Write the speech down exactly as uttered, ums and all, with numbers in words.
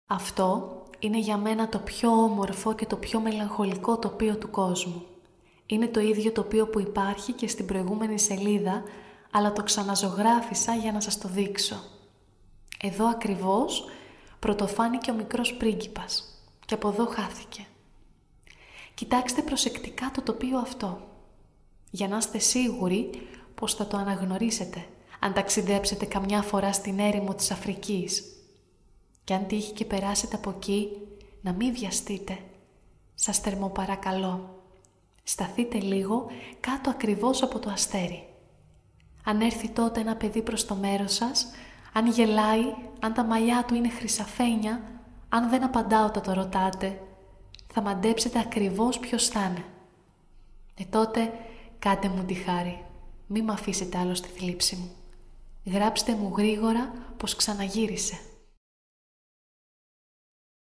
Αυτό είναι για μένα το πιο όμορφο και το πιο μελαγχολικό τοπίο του κόσμου. Είναι το ίδιο τοπίο που υπάρχει και στην προηγούμενη σελίδα, αλλά το ξαναζωγράφισα για να σας το δείξω. Εδώ ακριβώς πρωτοφάνηκε ο μικρός πρίγκιπας και από εδώ χάθηκε. Κοιτάξτε προσεκτικά το τοπίο αυτό, για να είστε σίγουροι πως θα το αναγνωρίσετε αν ταξιδέψετε καμιά φορά στην έρημο της Αφρικής. Και αν τύχει και περάσετε από εκεί, να μην βιαστείτε. Σας θερμοπαρακαλώ, σταθείτε λίγο κάτω ακριβώς από το αστέρι. Αν έρθει τότε ένα παιδί προς το μέρος σας, αν γελάει, αν τα μαλλιά του είναι χρυσαφένια, αν δεν απαντά όταν το ρωτάτε, θα μαντέψετε ακριβώς ποιος θα είναι. Ε τότε κάντε μου τη χάρη, μη μ' αφήσετε άλλο στη θλίψη μου. Γράψτε μου γρήγορα πως ξαναγύρισε.